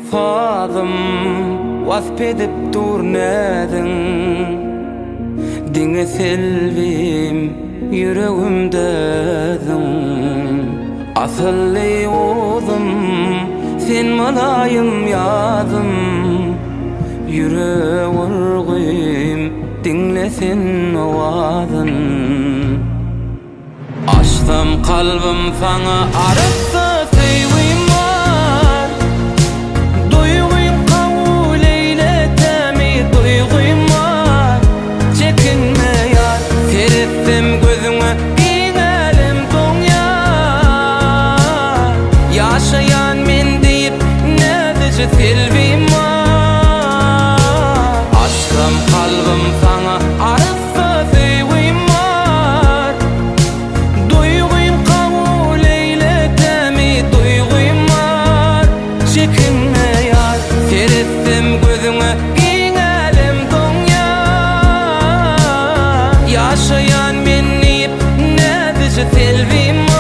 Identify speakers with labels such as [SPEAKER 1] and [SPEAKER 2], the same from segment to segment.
[SPEAKER 1] Fadım vasp edip durnedin Dine selvim yüreğimdedin Asılli oğlum sen malayım yadım Yüreğim dinlesin ovadın Açtım kalbim sana arıttı sevim var Duygum kabul eyletemi duygum var Çekinme yar serettim gözüme ginelim dünya Yaşayan men deyip nedici selvim var Açtım kalbim sana arıttı sevim var Duygum kabul eyletemi duygum var Çekinme yar serettim gözüme ginelim dünya Yaşayan men deyip nedici selvim var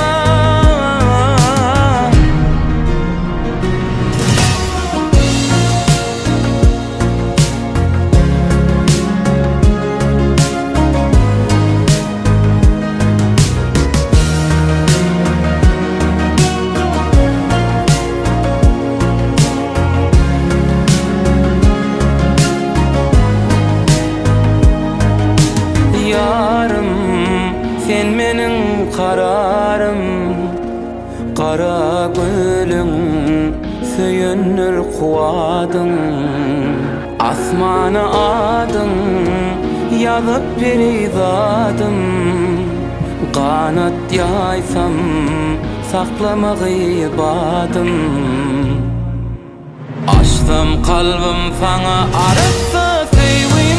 [SPEAKER 1] Yarım sen menin kararım Kara gülüm söyünür kuadın Asmana adın yazıp bir izadım Kanat yaysam saklama gıybadım Açtım kalbim sana arıttı sevim